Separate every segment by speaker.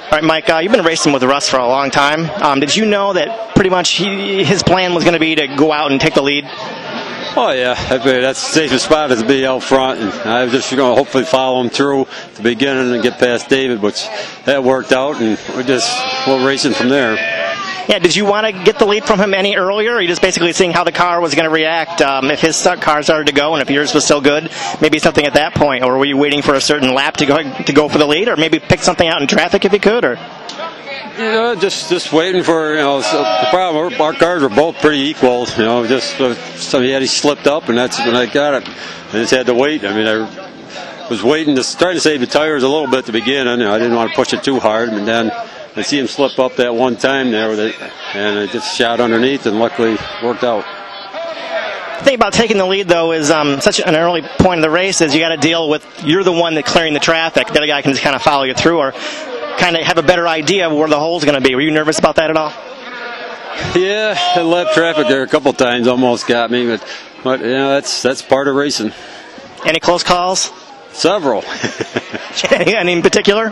Speaker 1: All right, Mike, you've been racing with Russ for a long time. Did you know that pretty much his plan was going to be to go out and take the lead?
Speaker 2: Oh, yeah. I mean, that's the safest spot is to be out front. And I was just going to hopefully follow him through the beginning and get past David, which that worked out, and we're racing from there.
Speaker 1: Yeah, did you want to get the lead from him any earlier, or are you just basically seeing how the car was going to react if his car started to go and if yours was still good, maybe something at that point, or were you waiting for a certain lap to go for the lead, or maybe pick something out in traffic if you could, or?
Speaker 2: Just waiting for, the problem, our cars were both pretty equal, he slipped up, and that's when I got it. I just had to wait. I mean, I was waiting, trying to save the tires a little bit at the beginning. I didn't want to push it too hard, and then I see him slip up that one time there, and I just shot underneath, and luckily worked out.
Speaker 1: The thing about taking the lead, though, is such an early point in the race is you got to deal with, you're the one that's clearing the traffic. The other guy can just kind of follow you through, or kind of have a better idea of where the hole's going to be. Were you nervous about that at all?
Speaker 2: Yeah, I left traffic there a couple times, almost got me, but that's part of racing.
Speaker 1: Any close calls?
Speaker 2: Several.
Speaker 1: Any in particular?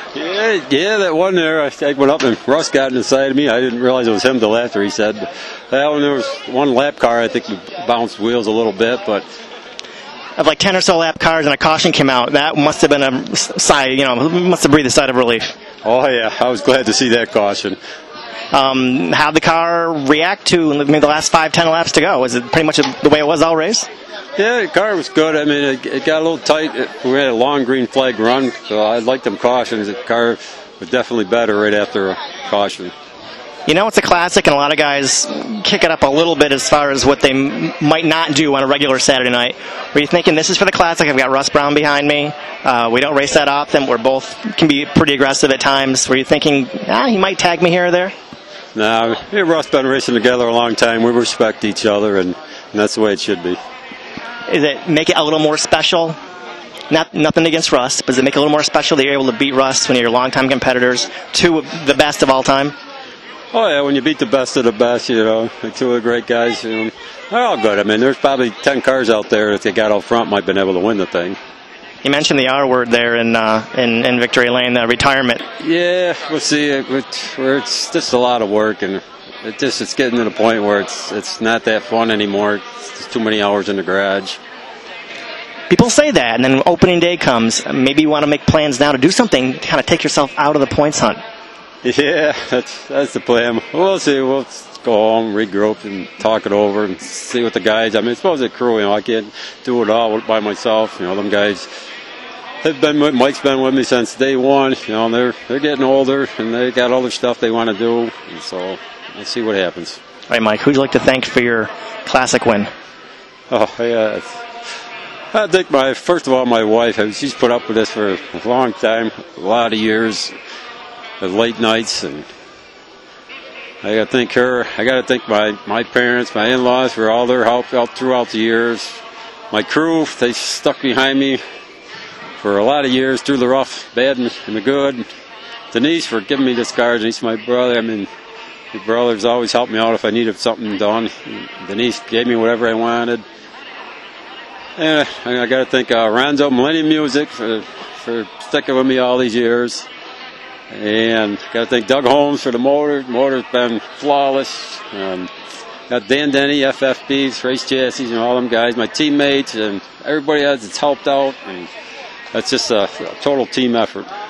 Speaker 2: Yeah, that one there, I went up and Russ got in the side of me. I didn't realize it was him till after he said. That one, there was one lap car, I think we bounced wheels a little bit, but
Speaker 1: of like 10 or so lap cars and a caution came out, that must have been a sigh, must have breathed a sigh of relief.
Speaker 2: Oh, yeah, I was glad to see that caution.
Speaker 1: How'd the car react to maybe the last 5-10 laps to go? Was it pretty much the way it was all race?
Speaker 2: Yeah, the car was good. I mean, it got a little tight. We had a long green flag run, so I liked them cautions. The car was definitely better right after a caution.
Speaker 1: It's a classic, and a lot of guys kick it up a little bit as far as what they might not do on a regular Saturday night. Were you thinking, this is for the classic, I've got Russ Brown behind me, we don't race that often, we're both can be pretty aggressive at times. Were you thinking, he might tag me here or there?
Speaker 2: No, me and Russ been racing together a long time. We respect each other, and that's the way it should be.
Speaker 1: Is it make it a little more special? Nothing against Russ, but does it make it a little more special that you're able to beat Russ when you're longtime competitors, two of the best of all time?
Speaker 2: Oh, yeah, when you beat the best of the best, the two of the great guys, they're all good. I mean, there's probably 10 cars out there that they got out front might have been able to win the thing.
Speaker 1: You mentioned the R word there in Victory Lane, retirement.
Speaker 2: Yeah, we'll see. It's just a lot of work, and it's getting to the point where it's not that fun anymore. It's too many hours in the garage.
Speaker 1: People say that, and then opening day comes. Maybe you want to make plans now to do something to kind of take yourself out of the points hunt.
Speaker 2: Yeah, that's the plan. We'll see. We'll go home, regroup, and talk it over, and see what the guys. I mean, it's supposed to be a crew. I can't do it all by myself. Them guys. Mike's been with me since day one. They're getting older, and they got other stuff they want to do. And so we'll see what happens.
Speaker 1: All right, Mike. Who'd you like to thank for your classic win?
Speaker 2: Oh, yeah. I think first of all, my wife. She's put up with this for a long time, a lot of years. The late nights, and I got to thank her. I got to thank my parents, my in-laws for all their help out throughout the years. My crew, they stuck behind me for a lot of years through the rough, bad, and the good. Denise for giving me this car. Denise, my brother. I mean, my brothers always helped me out if I needed something done. Denise gave me whatever I wanted. And I got to thank Ronzo Millennium Music for sticking with me all these years. And got to thank Doug Holmes for the motor. The motor's been flawless. Got Dan Denny, FFBs, Race Chassis, and all them guys, my teammates, and everybody else that's helped out. And that's just a total team effort.